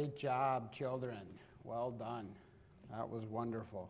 Great job, children. Well done. That was wonderful.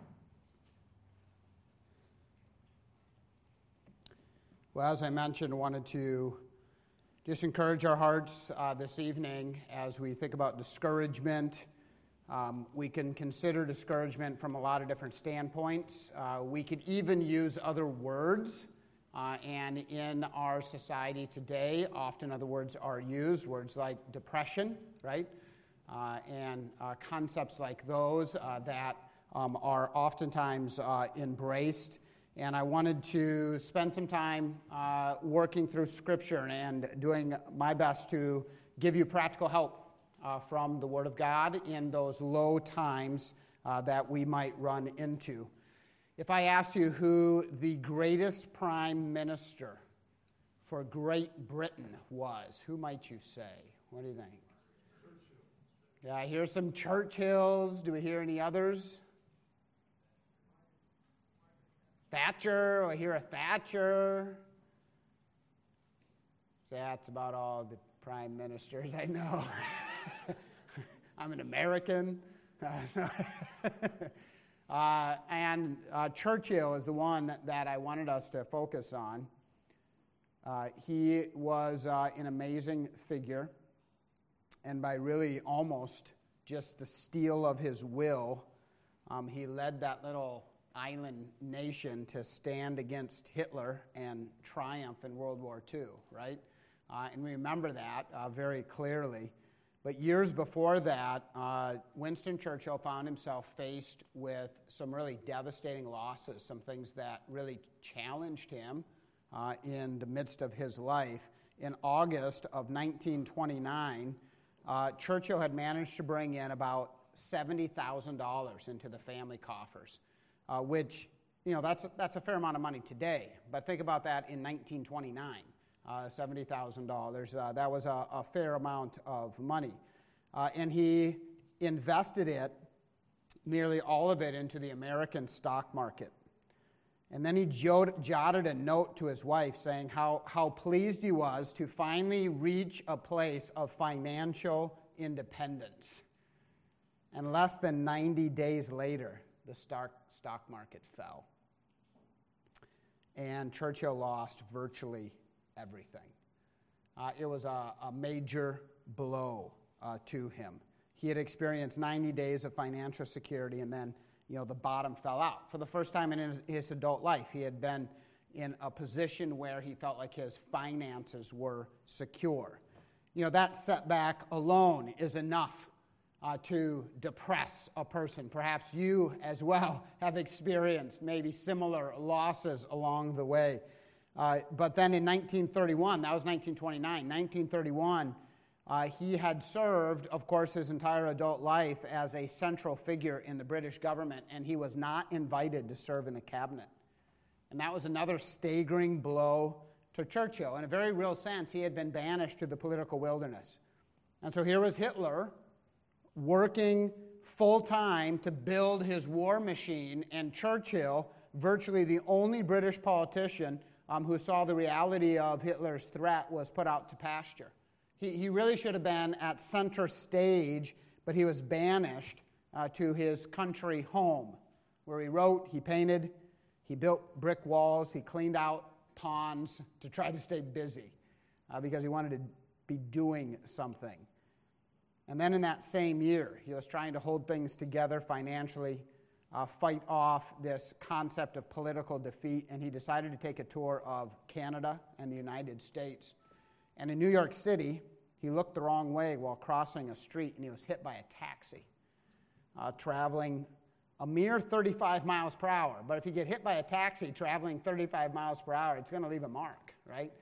Well, as I mentioned, I wanted to just encourage our hearts this evening as we think about discouragement. We can consider discouragement from a lot of different standpoints. We could even use other words, and in our society today, often other words are used, words like depression, right? And concepts like those that are oftentimes embraced. And I wanted to spend some time working through Scripture and doing my best to give you practical help from the Word of God in those low times that we might run into. If I asked you who the greatest prime minister for Great Britain was, who might you say? What do you think? Yeah, I hear some Churchills. Do we hear any others? Thatcher. I hear a Thatcher. So that's about all the prime ministers I know. I'm an American. And Churchill is the one that I wanted us to focus on. He was an amazing figure, and by really almost just the steel of his will, he led that little island nation to stand against Hitler and triumph in World War II, right? And we remember that very clearly. But years before that, Winston Churchill found himself faced with some really devastating losses, some things that really challenged him in the midst of his life. In August of 1929, Churchill had managed to bring in about $70,000 into the family coffers, which, you know, that's a fair amount of money today. But think about that in 1929. $70,000. That was a fair amount of money. And he invested it, nearly all of it, into the American stock market. And then he jotted a note to his wife saying how pleased he was to finally reach a place of financial independence. And less than 90 days later, the stock market fell. And Churchill lost virtually everything. It was a major blow to him. He had experienced 90 days of financial security, and then, you know, the bottom fell out. For the first time in his adult life, he had been in a position where he felt like his finances were secure. You know, that setback alone is enough to depress a person. Perhaps you as well have experienced maybe similar losses along the way. But then in 1931, that was 1929, 1931, he had served, of course, his entire adult life as a central figure in the British government, and he was not invited to serve in the cabinet. And that was another staggering blow to Churchill. In a very real sense, he had been banished to the political wilderness. And so here was Hitler working full-time to build his war machine, and Churchill, virtually the only British politician who saw the reality of Hitler's threat, was put out to pasture. He really should have been at center stage, but he was banished to his country home, where he wrote, he painted, he built brick walls, he cleaned out ponds to try to stay busy because he wanted to be doing something. And then in that same year, he was trying to hold things together financially, fight off this concept of political defeat, and he decided to take a tour of Canada and the United States. And in New York City, he looked the wrong way while crossing a street, and he was hit by a taxi, traveling a mere 35 miles per hour. But if you get hit by a taxi traveling 35 miles per hour, it's going to leave a mark, right?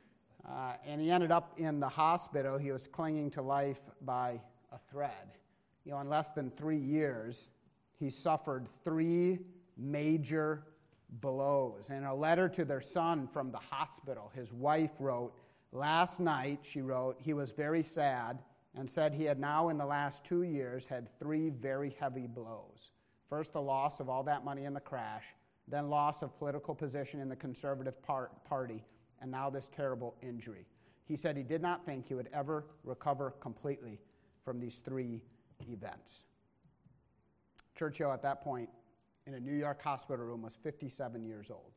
And he ended up in the hospital. He was clinging to life by a thread. You know, in less than 3 years, he suffered 3 major blows. In a letter to their son from the hospital, his wife wrote, "Last night," she wrote, "he was very sad and said he had now in the last 2 years had 3 very heavy blows. First, the loss of all that money in the crash, then loss of political position in the Conservative Party, and now this terrible injury. He said he did not think he would ever recover completely, from these three events. Churchill, at that point, in a New York hospital room, was 57 years old.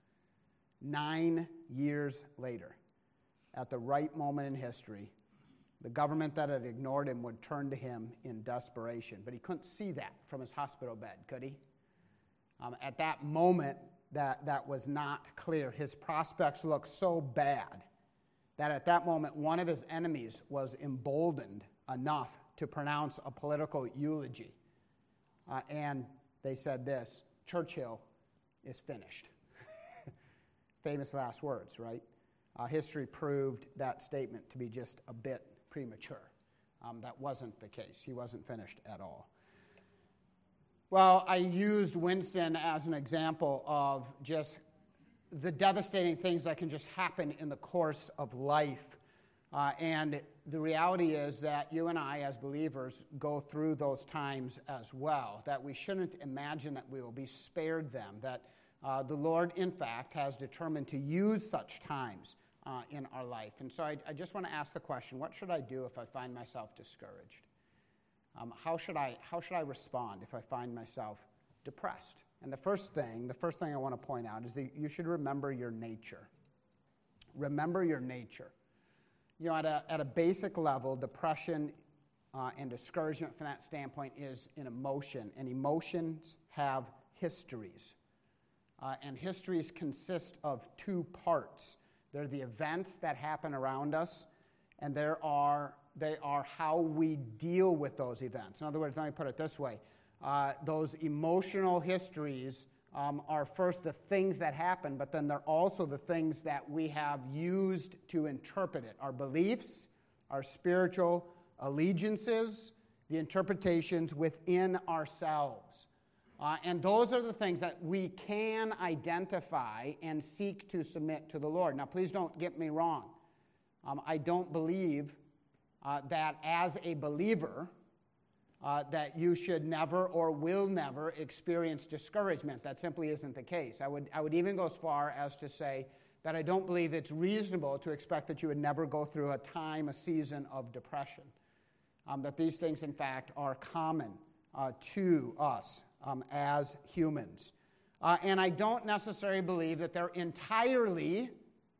9 years later, at the right moment in history, the government that had ignored him would turn to him in desperation. But he couldn't see that from his hospital bed, could he? At that moment, that was not clear. His prospects looked so bad that at that moment, one of his enemies was emboldened enough to pronounce a political eulogy. And they said this: Churchill is finished. Famous last words, right? History proved that statement to be just a bit premature. That wasn't the case. He wasn't finished at all. Well, I used Winston as an example of just the devastating things that can just happen in the course of life. And the reality is that you and I, as believers, go through those times as well, that we shouldn't imagine that we will be spared them, that the Lord, in fact, has determined to use such times in our life. And so I just want to ask the question, what should I do if I find myself discouraged? How should I respond if I find myself depressed? And the first thing I want to point out is that you should remember your nature. Remember your nature. You know, at a basic level, depression and discouragement from that standpoint is an emotion, and emotions have histories. And histories consist of two parts. They're the events that happen around us, and they are how we deal with those events. In other words, let me put it this way. Those emotional histories are first the things that happen, but then they're also the things that we have used to interpret it. Our beliefs, our spiritual allegiances, the interpretations within ourselves. And those are the things that we can identify and seek to submit to the Lord. Now, please don't get me wrong. I don't believe that as a believer that you should never or will never experience discouragement. That simply isn't the case. I would even go as far as to say that I don't believe it's reasonable to expect that you would never go through a season of depression. That these things, in fact, are common to us as humans. And I don't necessarily believe that they're entirely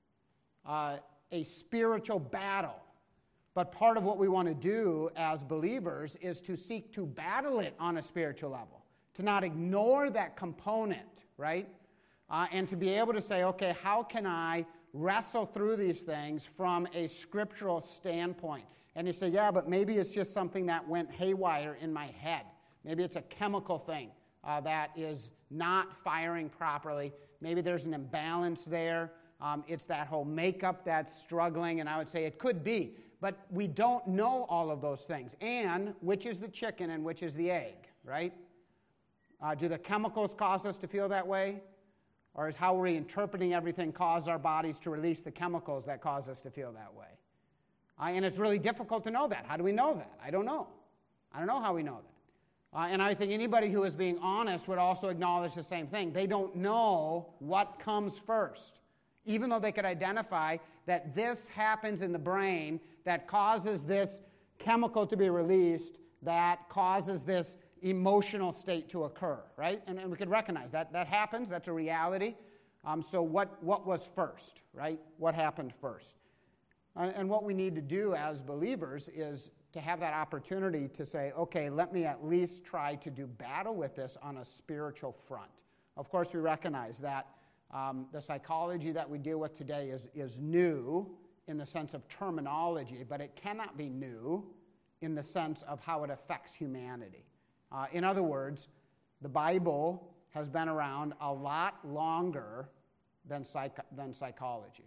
a spiritual battle. But part of what we want to do as believers is to seek to battle it on a spiritual level, to not ignore that component, right? And to be able to say, okay, how can I wrestle through these things from a scriptural standpoint? And you say, yeah, but maybe it's just something that went haywire in my head. Maybe it's a chemical thing that is not firing properly. Maybe there's an imbalance there. It's that whole makeup that's struggling, and I would say it could be. But we don't know all of those things. And which is the chicken and which is the egg, right? Do the chemicals cause us to feel that way? Or is how we're interpreting everything cause our bodies to release the chemicals that cause us to feel that way? And it's really difficult to know that. How do we know that? I don't know. I don't know how we know that. And I think anybody who is being honest would also acknowledge the same thing. They don't know what comes first. Even though they could identify that this happens in the brain that causes this chemical to be released, that causes this emotional state to occur, right? And we could recognize that. That happens. That's a reality. So what was first, right? What happened first? And what we need to do as believers is to have that opportunity to say, okay, let me at least try to do battle with this on a spiritual front. Of course, we recognize that the psychology that we deal with today is new in the sense of terminology, but it cannot be new in the sense of how it affects humanity. In other words, the Bible has been around a lot longer than psychology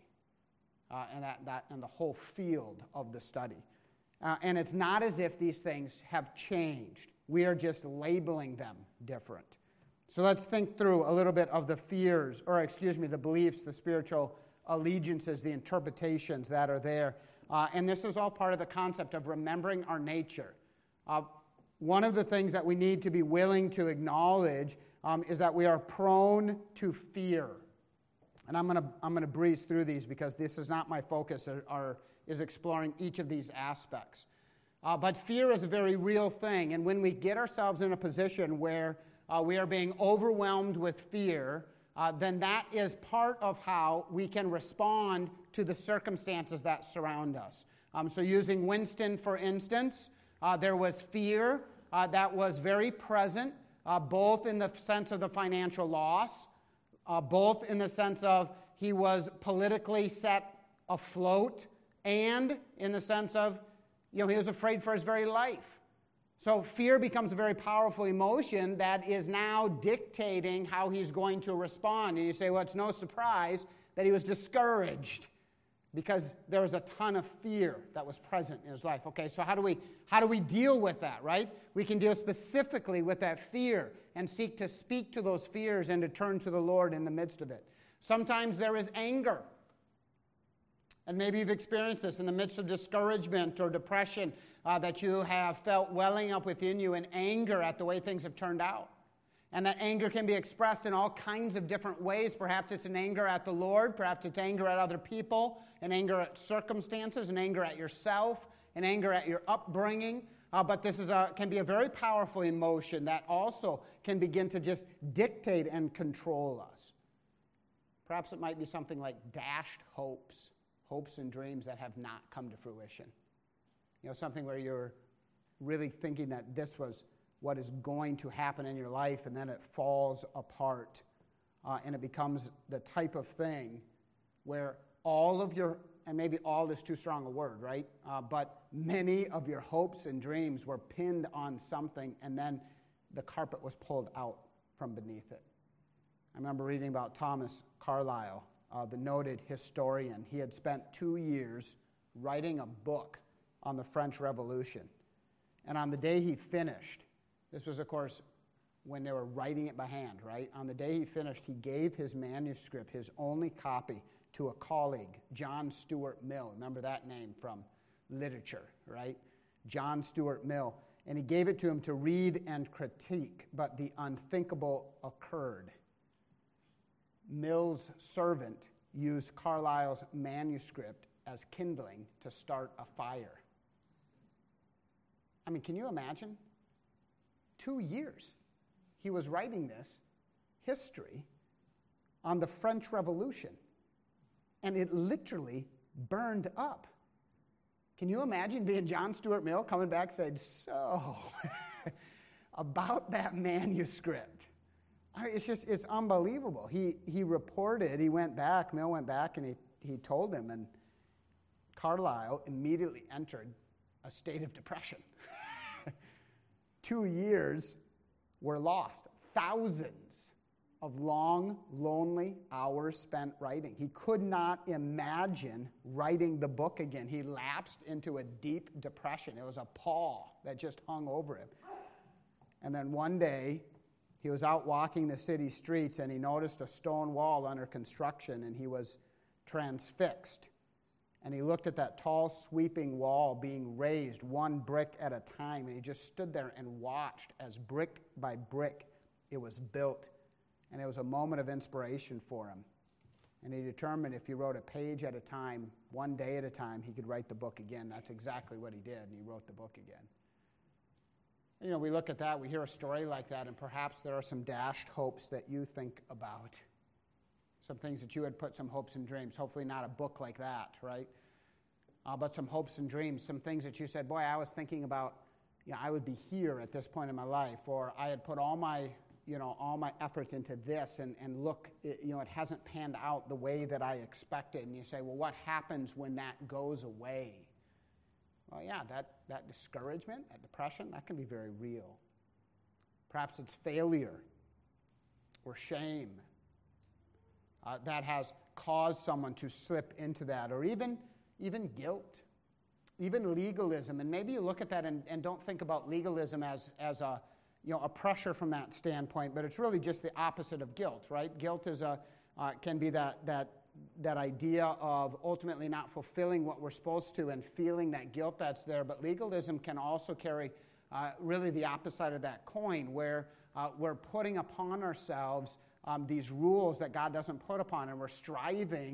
and the whole field of the study. And it's not as if these things have changed. We are just labeling them different. So let's think through a little bit of the the beliefs, the spiritual allegiances, the interpretations that are there. And this is all part of the concept of remembering our nature. One of the things that we need to be willing to acknowledge is that we are prone to fear. And I'm going to breeze through these because this is not my focus, is exploring each of these aspects. But fear is a very real thing. And when we get ourselves in a position where we are being overwhelmed with fear, then that is part of how we can respond to the circumstances that surround us. So using Winston, for instance, there was fear that was very present, both in the sense of the financial loss, both in the sense of he was politically set afloat, and in the sense of, he was afraid for his very life. So fear becomes a very powerful emotion that is now dictating how he's going to respond. And you say, well, it's no surprise that he was discouraged because there was a ton of fear that was present in his life. Okay, so how do we deal with that, right? We can deal specifically with that fear and seek to speak to those fears and to turn to the Lord in the midst of it. Sometimes there is anger. And maybe you've experienced this in the midst of discouragement or depression, that you have felt welling up within you in anger at the way things have turned out. And that anger can be expressed in all kinds of different ways. Perhaps it's an anger at the Lord, perhaps it's anger at other people, an anger at circumstances, an anger at yourself, an anger at your upbringing. But this can be a very powerful emotion that also can begin to just dictate and control us. Perhaps it might be something like dashed hopes and dreams that have not come to fruition. Something where you're really thinking that this was what is going to happen in your life, and then it falls apart. And it becomes the type of thing where all of your, and maybe all is too strong a word, right? But many of your hopes and dreams were pinned on something, and then the carpet was pulled out from beneath it. I remember reading about Thomas Carlyle, the noted historian. He had spent 2 years writing a book on the French Revolution. And on the day he finished, this was, of course, when they were writing it by hand, right? On the day he finished, he gave his manuscript, his only copy, to a colleague, John Stuart Mill. Remember that name from literature, right? John Stuart Mill. And he gave it to him to read and critique, but the unthinkable occurred. Mill's servant used Carlyle's manuscript as kindling to start a fire. I mean, can you imagine? 2 years he was writing this history on the French Revolution, and it literally burned up. Can you imagine being John Stuart Mill coming back and saying, so, about that manuscript? It's unbelievable. He reported, Mill went back, and he told him, and Carlyle immediately entered a state of depression. 2 years were lost. Thousands of long, lonely hours spent writing. He could not imagine writing the book again. He lapsed into a deep depression. It was a pall that just hung over him. And then one day, he was out walking the city streets, and he noticed a stone wall under construction, and he was transfixed. And he looked at that tall, sweeping wall being raised one brick at a time, and he just stood there and watched as brick by brick it was built. And it was a moment of inspiration for him. And he determined if he wrote a page at a time, one day at a time, he could write the book again. That's exactly what he did, and he wrote the book again. We look at that, we hear a story like that, and perhaps there are some dashed hopes that you think about. Some things that you had put some hopes and dreams. Hopefully not a book like that, right? But some hopes and dreams, some things that you said, boy, I was thinking about, I would be here at this point in my life, or I had put all my efforts into this, and look, it hasn't panned out the way that I expected. And you say, well, what happens when that goes away? Well, yeah, that discouragement, that depression, that can be very real. Perhaps it's failure or shame that has caused someone to slip into that, or even guilt, even legalism. And maybe you look at that and don't think about legalism as a pressure from that standpoint, but it's really just the opposite of guilt, right? Guilt is can be that idea of ultimately not fulfilling what we're supposed to and feeling that guilt that's there. But legalism can also carry really the opposite side of that coin, where we're putting upon ourselves these rules that God doesn't put upon, and we're striving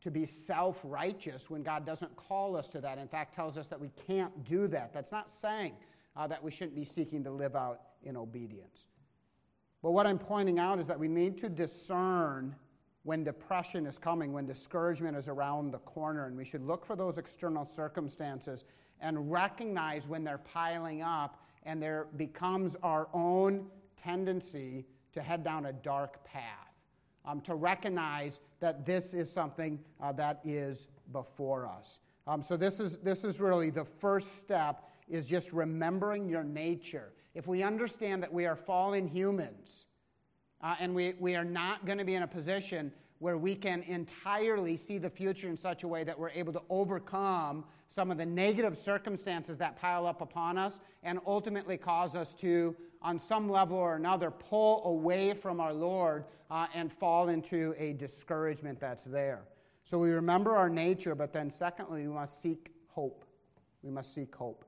to be self-righteous when God doesn't call us to that. In fact, tells us that we can't do that. That's not saying that we shouldn't be seeking to live out in obedience. But what I'm pointing out is that we need to discern when depression is coming, when discouragement is around the corner, and we should look for those external circumstances and recognize when they're piling up and there becomes our own tendency to head down a dark path, to recognize that this is something that is before us. So this is really the first step, is just remembering your nature. If we understand that we are fallen humans, and we are not going to be in a position where we can entirely see the future in such a way that we're able to overcome some of the negative circumstances that pile up upon us and ultimately cause us to, on some level or another, pull away from our Lord and fall into a discouragement that's there. So we remember our nature, but then secondly, we must seek hope. We must seek hope.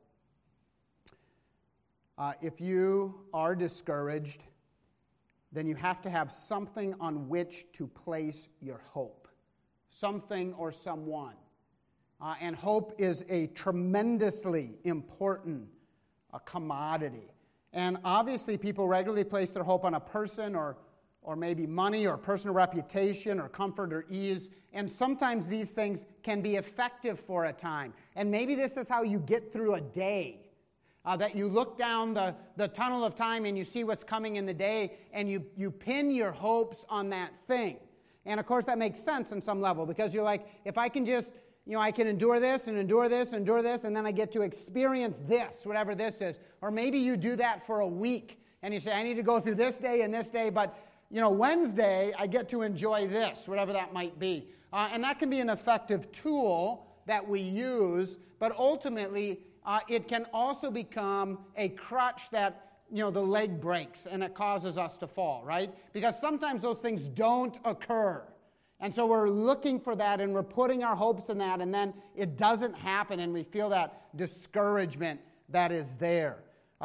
If you are discouraged, then you have to have something on which to place your hope. Something or someone. And hope is a tremendously important commodity. And obviously people regularly place their hope on a person or maybe money or personal reputation or comfort or ease. And sometimes these things can be effective for a time. And maybe this is how you get through a day. That you look down the tunnel of time and you see what's coming in the day and you pin your hopes on that thing. And of course that makes sense on some level because you're like, if I can just, I can endure this and endure this and endure this and then I get to experience this, whatever this is. Or maybe you do that for a week and you say, I need to go through this day, but Wednesday I get to enjoy this, whatever that might be. And that can be an effective tool that we use, but ultimately it can also become a crutch that, the leg breaks and it causes us to fall, right? Because sometimes those things don't occur. And so we're looking for that and we're putting our hopes in that and then it doesn't happen and we feel that discouragement that is there.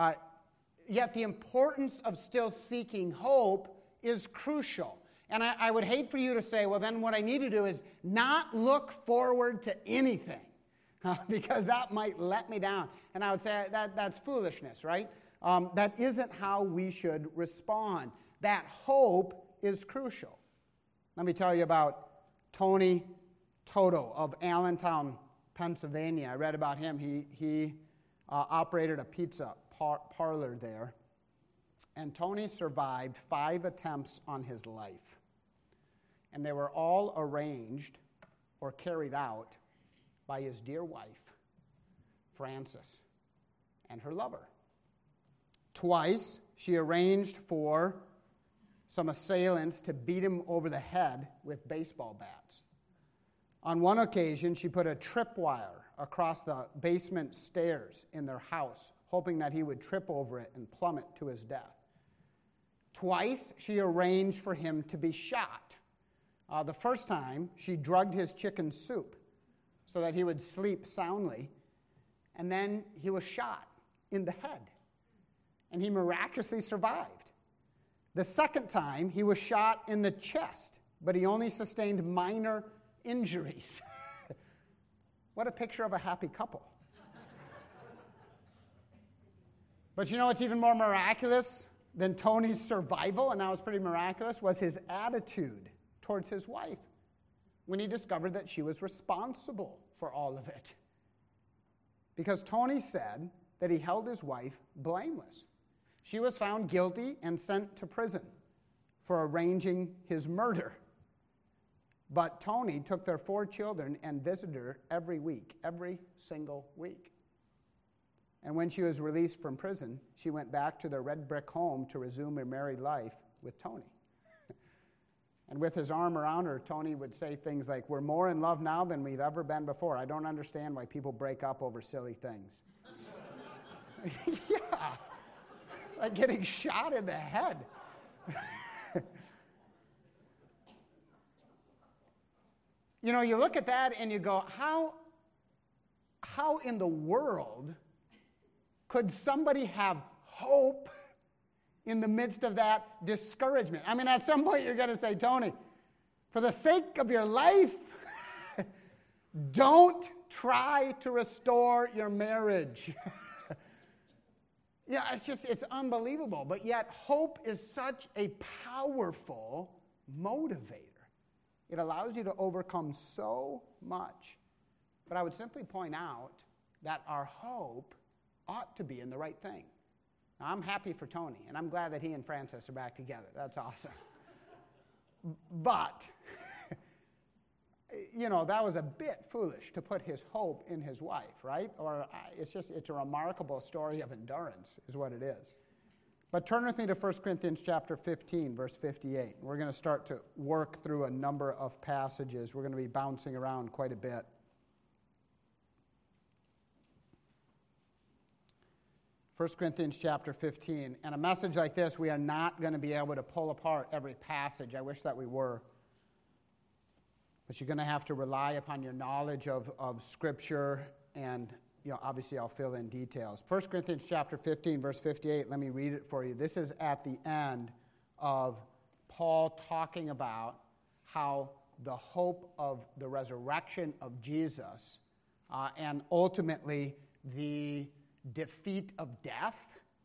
Yet the importance of still seeking hope is crucial. And I would hate for you to say, well, then what I need to do is not look forward to anything. Because that might let me down. And I would say that's foolishness, right? That isn't how we should respond. That hope is crucial. Let me tell you about Tony Toto of Allentown, Pennsylvania. I read about him. He operated a pizza parlor there. And Tony survived 5 attempts on his life. And they were all arranged or carried out by his dear wife, Frances, and her lover. Twice, she arranged for some assailants to beat him over the head with baseball bats. On one occasion, she put a tripwire across the basement stairs in their house, hoping that he would trip over it and plummet to his death. Twice, she arranged for him to be shot. The first time, she drugged his chicken soup so that he would sleep soundly, and then he was shot in the head, and he miraculously survived. The second time, he was shot in the chest, but he only sustained minor injuries. What a picture of a happy couple. But what's even more miraculous than Tony's survival, and that was pretty miraculous, was his attitude towards his wife when he discovered that she was responsible for all of it. Because Tony said that he held his wife blameless. She was found guilty and sent to prison for arranging his murder. But Tony took their 4 children and visited her every week, every single week. And when she was released from prison, she went back to their red brick home to resume her married life with Tony. And with his arm around her, Tony would say things like, we're more in love now than we've ever been before. I don't understand why people break up over silly things. Yeah, like getting shot in the head. You look at that and you go, how in the world could somebody have hope in the midst of that discouragement? I mean, at some point you're going to say, Tony, for the sake of your life, Don't try to restore your marriage. Yeah, it's unbelievable. But yet, hope is such a powerful motivator. It allows you to overcome so much. But I would simply point out that our hope ought to be in the right thing. Now, I'm happy for Tony, and I'm glad that he and Frances are back together. That's awesome. But, that was a bit foolish to put his hope in his wife, right? It's a remarkable story of endurance, is what it is. But turn with me to 1 Corinthians chapter 15, verse 58. We're going to start to work through a number of passages. We're going to be bouncing around quite a bit. 1 Corinthians chapter 15. And a message like this, we are not going to be able to pull apart every passage. I wish that we were. But you're going to have to rely upon your knowledge of Scripture, and obviously I'll fill in details. 1 Corinthians chapter 15, verse 58, let me read it for you. This is at the end of Paul talking about how the hope of the resurrection of Jesus and ultimately the defeat of death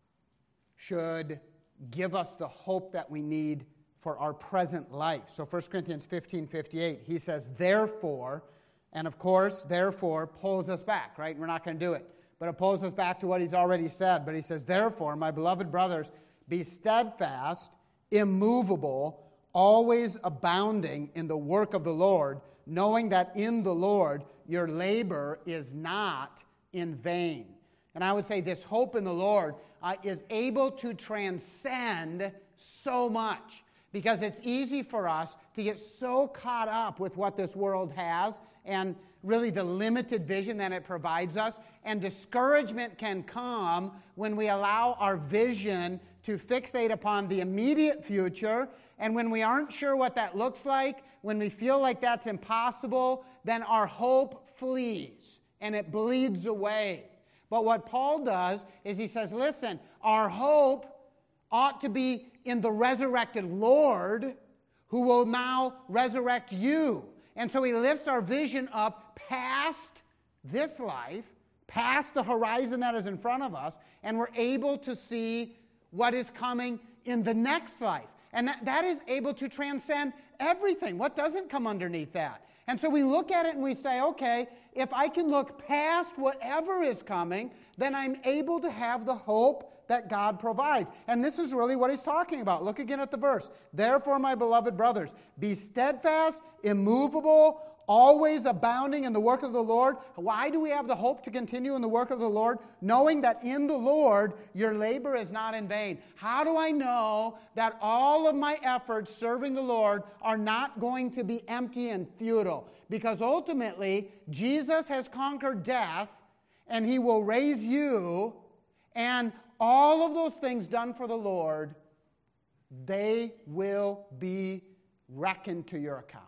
should give us the hope that we need for our present life. So 1 Corinthians 15:58, he says, therefore, and of course, therefore pulls us back, right? We're not going to do it. But it pulls us back to what he's already said. But he says, therefore, my beloved brothers, be steadfast, immovable, always abounding in the work of the Lord, knowing that in the Lord your labor is not in vain. And I would say this hope in the Lord is able to transcend so much, because it's easy for us to get so caught up with what this world has and really the limited vision that it provides us. And discouragement can come when we allow our vision to fixate upon the immediate future. And when we aren't sure what that looks like, when we feel like that's impossible, then our hope flees and it bleeds away. But what Paul does is he says, listen, our hope ought to be in the resurrected Lord who will now resurrect you. And so he lifts our vision up past this life, past the horizon that is in front of us, and we're able to see what is coming in the next life. And that is able to transcend everything. What doesn't come underneath that? And so we look at it and we say, okay, if I can look past whatever is coming, then I'm able to have the hope that God provides. And this is really what he's talking about. Look again at the verse. Therefore, my beloved brothers, be steadfast, immovable, always abounding in the work of the Lord. Why do we have the hope to continue in the work of the Lord? Knowing that in the Lord your labor is not in vain. How do I know that all of my efforts serving the Lord are not going to be empty and futile? Because ultimately, Jesus has conquered death, and he will raise you, and all of those things done for the Lord, they will be reckoned to your account.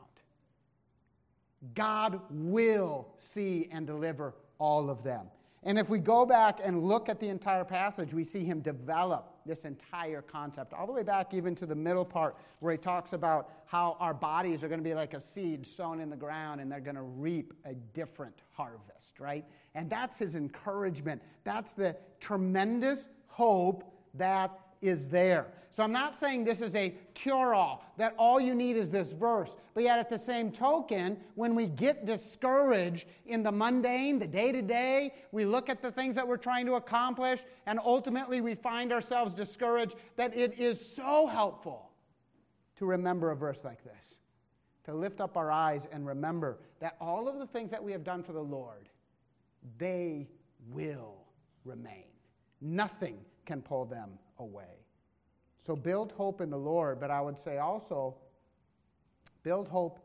God will see and deliver all of them. And if we go back and look at the entire passage, we see him develop this entire concept, all the way back even to the middle part where he talks about how our bodies are going to be like a seed sown in the ground and they're going to reap a different harvest, right? And that's his encouragement. That's the tremendous hope that is there. So I'm not saying this is a cure-all, that all you need is this verse. But yet at the same token, when we get discouraged in the mundane, the day-to-day, we look at the things that we're trying to accomplish, and ultimately we find ourselves discouraged, that it is so helpful to remember a verse like this, to lift up our eyes and remember that all of the things that we have done for the Lord, they will remain. Nothing can pull them away. So build hope in the Lord, but I would say also build hope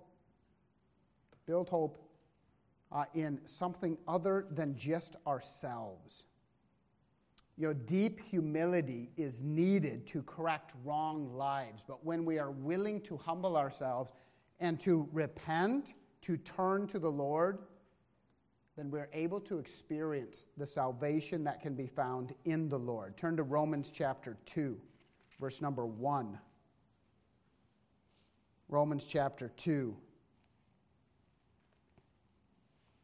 in something other than just ourselves. Deep humility is needed to correct wrong lives, but when we are willing to humble ourselves and to repent, to turn to the Lord, then we're able to experience the salvation that can be found in the Lord. Turn to Romans chapter 2, verse number 1. Romans chapter 2.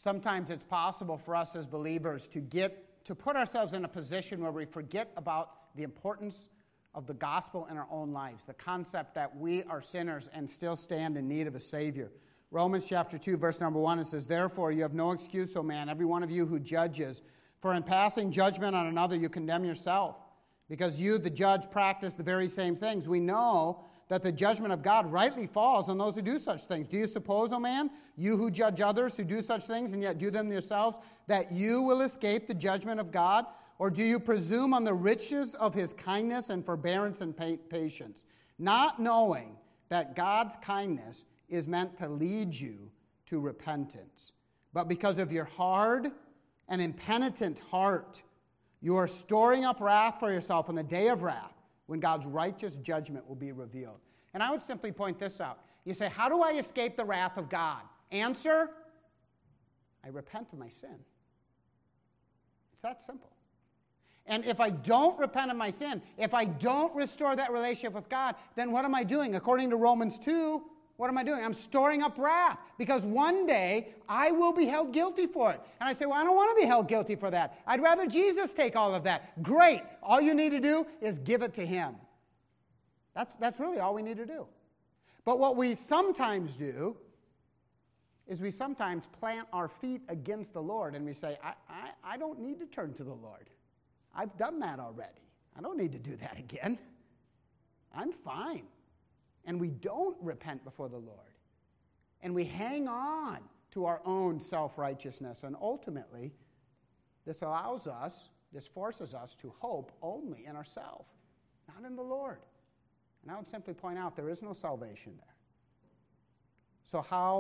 Sometimes it's possible for us as believers to put ourselves in a position where we forget about the importance of the gospel in our own lives, the concept that we are sinners and still stand in need of a Savior. Romans chapter 2, verse number 1, it says, "Therefore you have no excuse, O man, every one of you who judges. For in passing judgment on another you condemn yourself, because you, the judge, practice the very same things. We know that the judgment of God rightly falls on those who do such things. Do you suppose, O man, you who judge others who do such things and yet do them yourselves, that you will escape the judgment of God? Or do you presume on the riches of his kindness and forbearance and patience, not knowing that God's kindness is meant to lead you to repentance? But because of your hard and impenitent heart, you are storing up wrath for yourself on the day of wrath, when God's righteous judgment will be revealed." And I would simply point this out. You say, how do I escape the wrath of God? Answer, I repent of my sin. It's that simple. And if I don't repent of my sin, if I don't restore that relationship with God, then what am I doing? According to Romans 2, what am I doing? I'm storing up wrath, because one day I will be held guilty for it. And I say, well, I don't want to be held guilty for that. I'd rather Jesus take all of that. Great. All you need to do is give it to him. That's really all we need to do. But what we sometimes do is we sometimes plant our feet against the Lord and we say, I don't need to turn to the Lord. I've done that already. I don't need to do that again. I'm fine. And we don't repent before the Lord. And we hang on to our own self-righteousness. And ultimately, this forces us to hope only in ourselves, not in the Lord. And I would simply point out there is no salvation there. So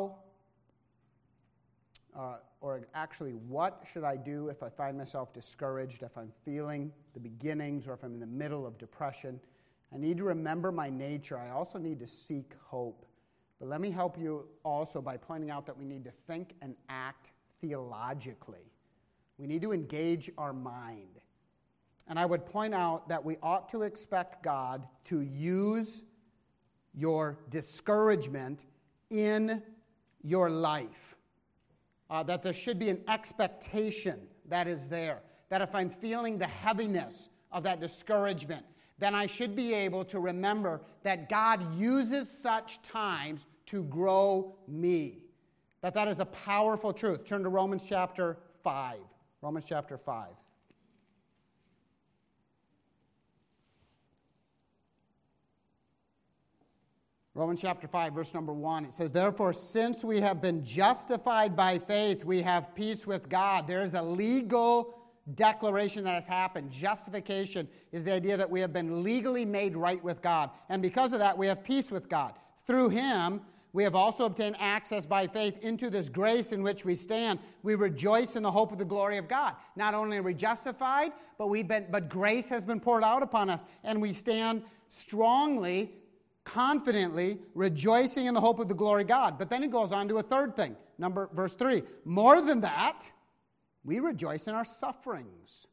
what should I do if I find myself discouraged, if I'm feeling the beginnings, or if I'm in the middle of depression? I need to remember my nature. I also need to seek hope. But let me help you also by pointing out that we need to think and act theologically. We need to engage our mind. And I would point out that we ought to expect God to use your discouragement in your life. That there should be an expectation that is there. That if I'm feeling the heaviness of that discouragement, then I should be able to remember that God uses such times to grow me. That is a powerful truth. Turn to Romans chapter 5. Romans chapter 5. Romans chapter 5, verse number 1. It says, "Therefore, since we have been justified by faith, we have peace with God." There is a legal declaration that has happened. Justification is the idea that we have been legally made right with God. And because of that, we have peace with God. Through him, we have also obtained access by faith into this grace in which we stand. We rejoice in the hope of the glory of God. Not only are we justified, but grace has been poured out upon us. And we stand strongly, confidently, rejoicing in the hope of the glory of God. But then he goes on to a third thing. Verse 3. "More than that, we rejoice in our sufferings,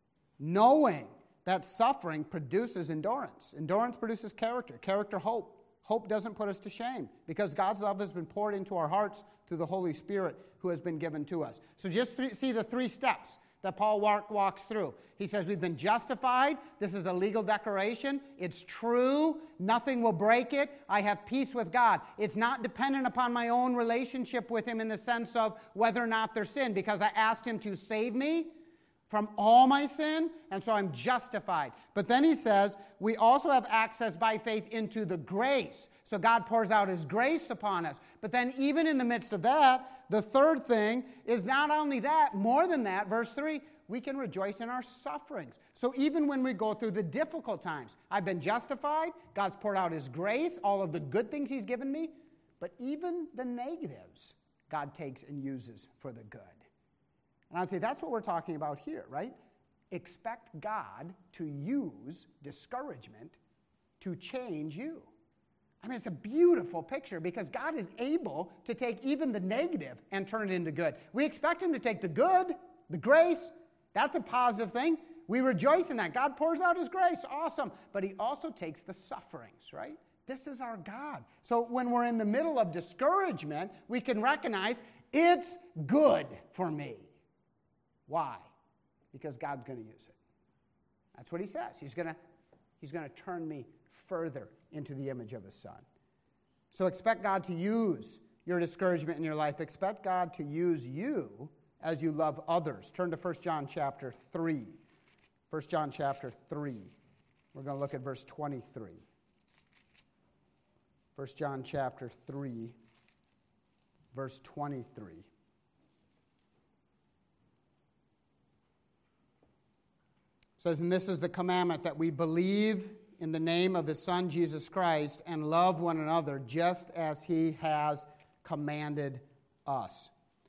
knowing that suffering produces endurance. Endurance produces character. Character, hope. Hope doesn't put us to shame, because God's love has been poured into our hearts through the Holy Spirit who has been given to us." So just see the three steps that Paul walks through. He says we've been justified. This is a legal declaration. It's true. Nothing will break it. I have peace with God. It's not dependent upon my own relationship with him in the sense of whether or not there's sin, because I asked him to save me from all my sin, and so I'm justified. But then he says we also have access by faith into the grace. So God pours out his grace upon us. But then even in the midst of that, the third thing is not only that, more than that, verse 3, we can rejoice in our sufferings. So even when we go through the difficult times, I've been justified, God's poured out his grace, all of the good things he's given me, but even the negatives, God takes and uses for the good. And I'd say that's what we're talking about here, right? Expect God to use discouragement to change you. I mean, it's a beautiful picture, because God is able to take even the negative and turn it into good. We expect him to take the good, the grace. That's a positive thing. We rejoice in that. God pours out his grace. Awesome. But he also takes the sufferings, right? This is our God. So when we're in the middle of discouragement, we can recognize It's good for me. Why? Because God's going to use it. That's what he says. He's going to turn me further into the image of his Son. So expect God to use your discouragement in your life. Expect God to use you as you love others. Turn to 1 John chapter 3. 1 John chapter 3. We're going to look at verse 23. 1 John chapter 3, verse 23. It says, and this is the commandment, that we believe in the name of his Son, Jesus Christ, and love one another just as he has commanded us.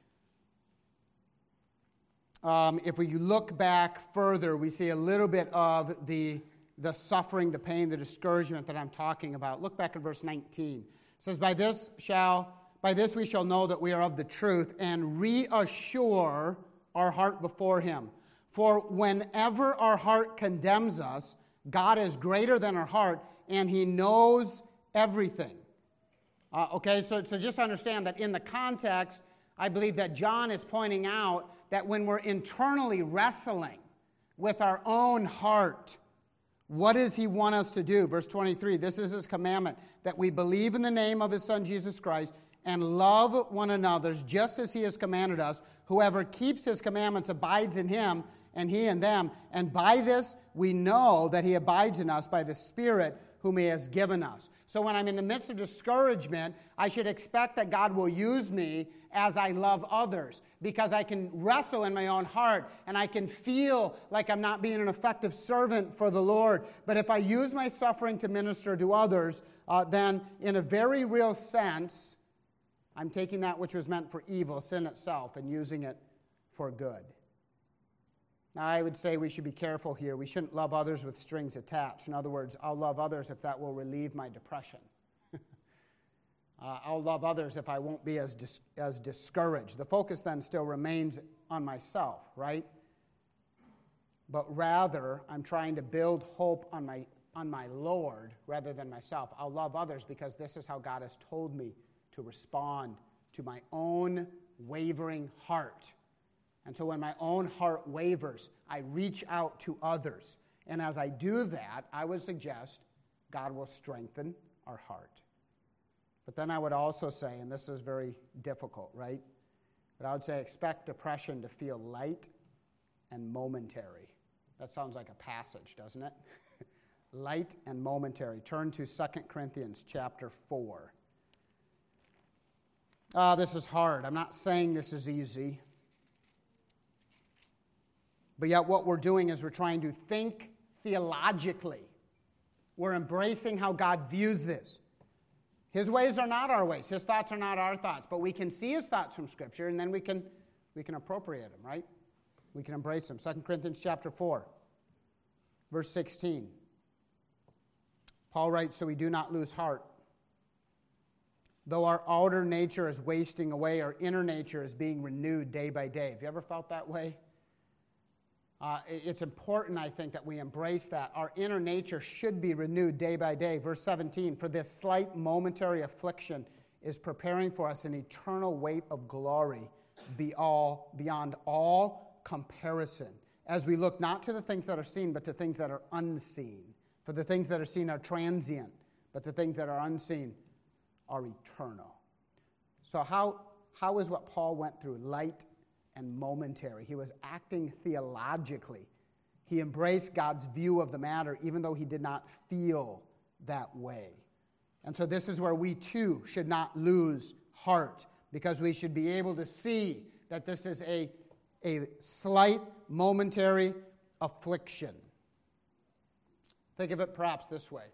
If we look back further, we see a little bit of the suffering, the pain, the discouragement that I'm talking about. Look back at verse 19. It says, By this we shall know that we are of the truth, and reassure our heart before him. For whenever our heart condemns us, God is greater than our heart, and he knows everything. So just understand that in the context, I believe that John is pointing out that when we're internally wrestling with our own heart, what does he want us to do? Verse 23, this is his commandment, that we believe in the name of his Son, Jesus Christ, and love one another just as he has commanded us. Whoever keeps his commandments abides in him, and he in them. And by this we know that he abides in us by the Spirit whom he has given us. So when I'm in the midst of discouragement, I should expect that God will use me as I love others, because I can wrestle in my own heart and I can feel like I'm not being an effective servant for the Lord. But if I use my suffering to minister to others, then in a very real sense, I'm taking that which was meant for evil, sin itself, and using it for good. Now, I would say we should be careful here. We shouldn't love others with strings attached. In other words, I'll love others if that will relieve my depression. I'll love others if I won't be as discouraged. The focus then still remains on myself, right? But rather, I'm trying to build hope on my Lord rather than myself. I'll love others because this is how God has told me to respond to my own wavering heart. And so when my own heart wavers, I reach out to others. And as I do that, I would suggest God will strengthen our heart. But then I would also say, and this is very difficult, right? But I would say expect depression to feel light and momentary. That sounds like a passage, doesn't it? Light and momentary. Turn to 2 Corinthians chapter 4. This is hard. I'm not saying this is easy. But yet what we're doing is we're trying to think theologically. We're embracing how God views this. His ways are not our ways. His thoughts are not our thoughts. But we can see his thoughts from Scripture, and then we can appropriate them, right? We can embrace them. 2 Corinthians chapter 4, verse 16. Paul writes, so we do not lose heart. Though our outer nature is wasting away, our inner nature is being renewed day by day. Have you ever felt that way? It's important, I think, that we embrace that. Our inner nature should be renewed day by day. Verse 17, for this slight momentary affliction is preparing for us an eternal weight of glory beyond all comparison, as we look not to the things that are seen, but to things that are unseen. For the things that are seen are transient, but the things that are unseen are eternal. So how is what Paul went through light and momentary? He was acting theologically. He embraced God's view of the matter, even though he did not feel that way. And so this is where we too should not lose heart, because we should be able to see that this is a slight momentary affliction. Think of it perhaps this way.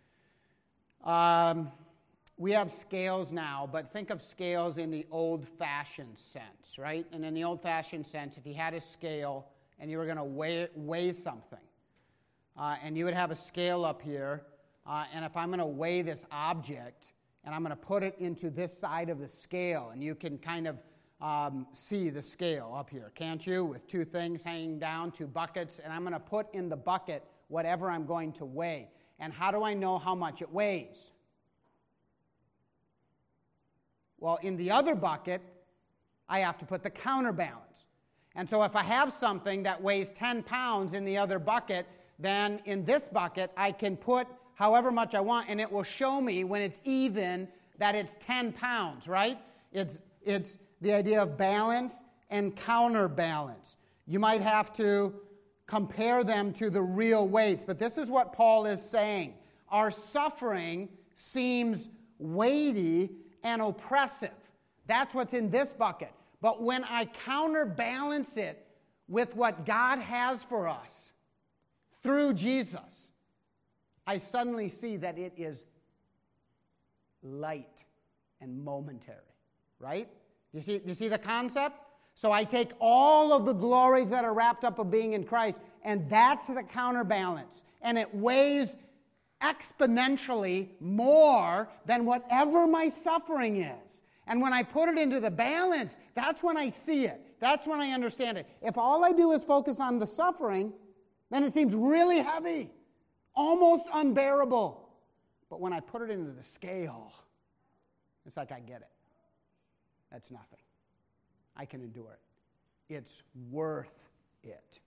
We have scales now, but think of scales in the old-fashioned sense, right? And in the old-fashioned sense, if you had a scale and you were going to weigh something, and you would have a scale up here, and if I'm going to weigh this object, and I'm going to put it into this side of the scale, and you can kind of see the scale up here, can't you? With two things hanging down, two buckets, and I'm going to put in the bucket whatever I'm going to weigh. And how do I know how much it weighs? Well, in the other bucket, I have to put the counterbalance. And so if I have something that weighs 10 pounds in the other bucket, then in this bucket I can put however much I want, and it will show me when it's even that it's 10 pounds, right? It's the idea of balance and counterbalance. You might have to compare them to the real weights, but this is what Paul is saying. Our suffering seems weighty and oppressive. That's what's in this bucket. But when I counterbalance it with what God has for us through Jesus, I suddenly see that it is light and momentary, right? Do you see the concept? So I take all of the glories that are wrapped up of being in Christ, and that's the counterbalance. And it weighs exponentially more than whatever my suffering is. And when I put it into the balance, that's when I see it. That's when I understand it. If all I do is focus on the suffering, then it seems really heavy, almost unbearable. But when I put it into the scale, it's like I get it. That's nothing. I can endure it. It's worth it.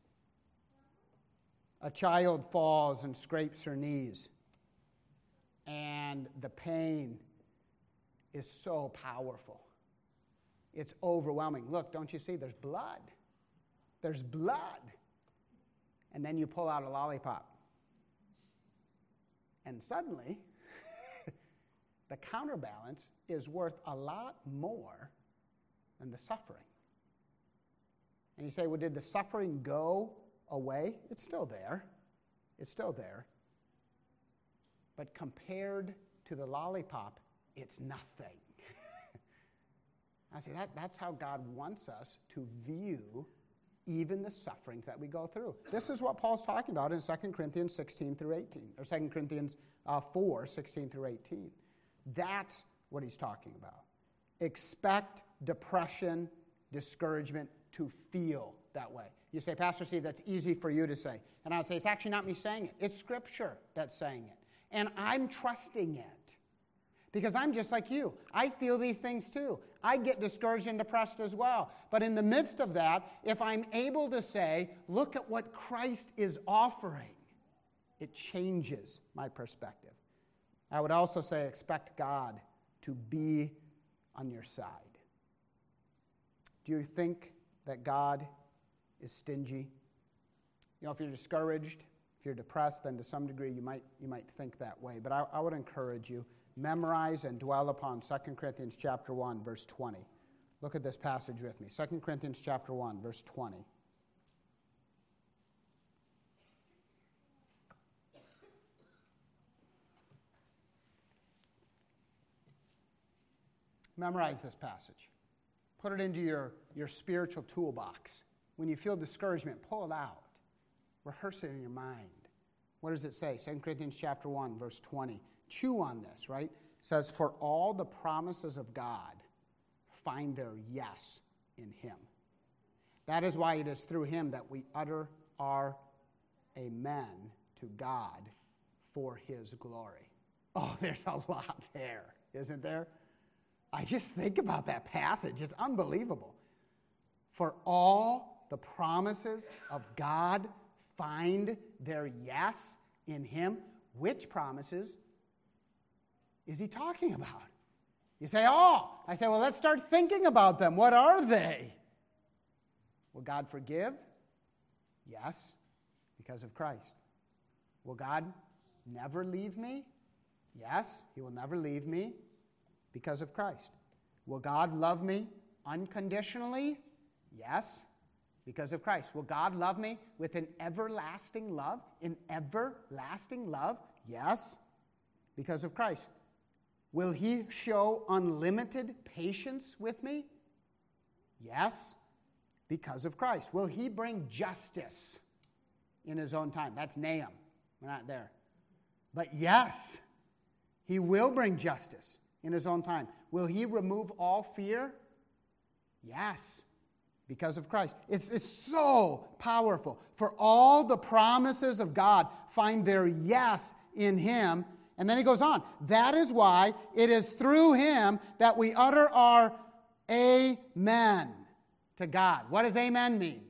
A child falls and scrapes her knees, and the pain is so powerful. It's overwhelming. Look, don't you see? There's blood. There's blood. And then you pull out a lollipop. And suddenly, the counterbalance is worth a lot more than the suffering. And you say, well, did the suffering go away? It's still there. It's still there. But compared to the lollipop, it's nothing. I say that's how God wants us to view even the sufferings that we go through. This is what Paul's talking about in 2 Corinthians 16 through 18, or 2 Corinthians 4, 16 through 18. That's what he's talking about. Expect depression, discouragement to feel that way. You say, Pastor Steve, that's easy for you to say. And I'll say, it's actually not me saying it. It's Scripture that's saying it. And I'm trusting it. Because I'm just like you. I feel these things too. I get discouraged and depressed as well. But in the midst of that, if I'm able to say, look at what Christ is offering, it changes my perspective. I would also say, expect God to be on your side. Do you think that God is stingy? You know, if you're discouraged, if you're depressed, then to some degree you might think that way. But I would encourage you, memorize and dwell upon 2 Corinthians chapter 1, verse 20. Look at this passage with me. 2 Corinthians chapter 1, verse 20. Memorize this passage. Put it into your spiritual toolbox. When you feel discouragement, pull it out. Rehearse it in your mind. What does it say? 2 Corinthians chapter 1, verse 20. Chew on this, right? It says, for all the promises of God find their yes in him. That is why it is through him that we utter our amen to God for his glory. Oh, there's a lot there, isn't there? I just think about that passage. It's unbelievable. For all the promises of God find their yes in him. Which promises is he talking about? You say, I say, well, let's start thinking about them. What are they? Will God forgive? Yes, because of Christ. Will God never leave me? Yes, he will never leave me because of Christ. Will God love me unconditionally? Yes, because of Christ. Will God love me with an everlasting love? An everlasting love? Yes, because of Christ. Will he show unlimited patience with me? Yes, because of Christ. Will he bring justice in his own time? That's Nahum. We're not there. But yes, he will bring justice in his own time. Will he remove all fear? Yes, because of Christ. It's so powerful. For all the promises of God find their yes in him. And then he goes on. That is why it is through him that we utter our amen to God. What does amen mean?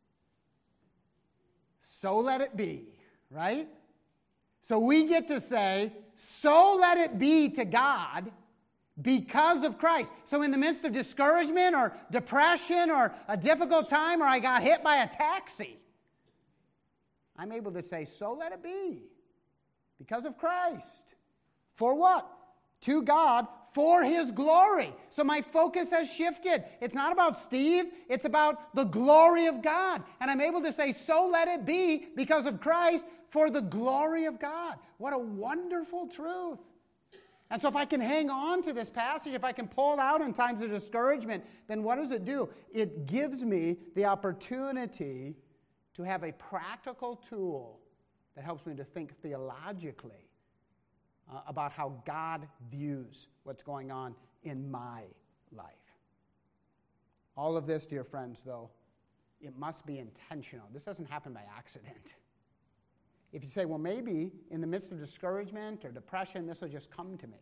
So let it be, right? So we get to say, so let it be to God because of Christ. So in the midst of discouragement or depression or a difficult time or I got hit by a taxi, I'm able to say, so let it be because of Christ. For what? To God, for His glory. So my focus has shifted. It's not about Steve, it's about the glory of God. And I'm able to say, so let it be because of Christ, for the glory of God. What a wonderful truth. And so if I can hang on to this passage, if I can pull it out in times of discouragement, then what does it do? It gives me the opportunity to have a practical tool that helps me to think theologically about how God views what's going on in my life. All of this, dear friends, though, it must be intentional. This doesn't happen by accident. If you say, well, maybe in the midst of discouragement or depression, this will just come to me.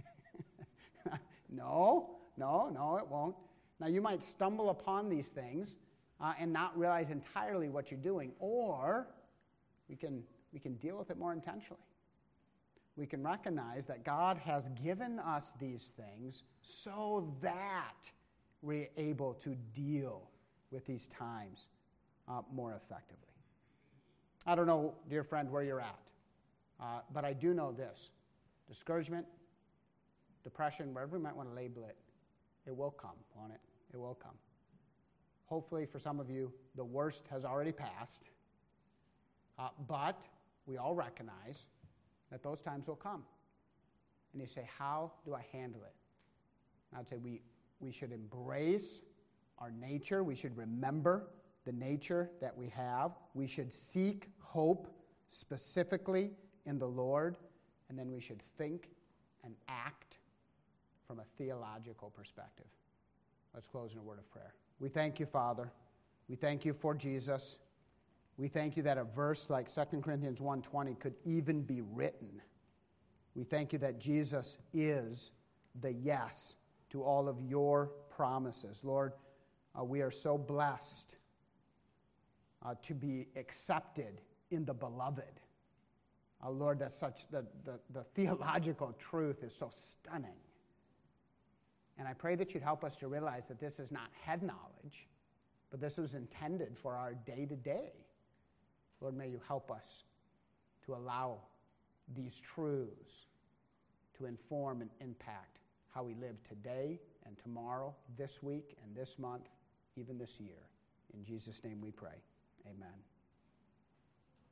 No, it won't. Now, you might stumble upon these things and not realize entirely what you're doing, or we can deal with it more intentionally. We can recognize that God has given us these things so that we're able to deal with these times more effectively. I don't know, dear friend, where you're at, but I do know this. Discouragement, depression, wherever you might want to label it, it will come, won't it? It will come. Hopefully, for some of you, the worst has already passed, but we all recognize that those times will come. And you say, how do I handle it? And I'd say we should embrace our nature. We should remember the nature that we have. We should seek hope specifically in the Lord. And then we should think and act from a theological perspective. Let's close in a word of prayer. We thank you, Father. We thank you for Jesus. We thank you that a verse like 2 Corinthians 1:20 could even be written. We thank you that Jesus is the yes to all of your promises. Lord, we are so blessed to be accepted in the beloved. Lord, that's the theological truth is so stunning. And I pray that you'd help us to realize that this is not head knowledge, but this was intended for our day-to-day. Lord, may you help us to allow these truths to inform and impact how we live today and tomorrow, this week and this month, even this year. In Jesus' name we pray. Amen.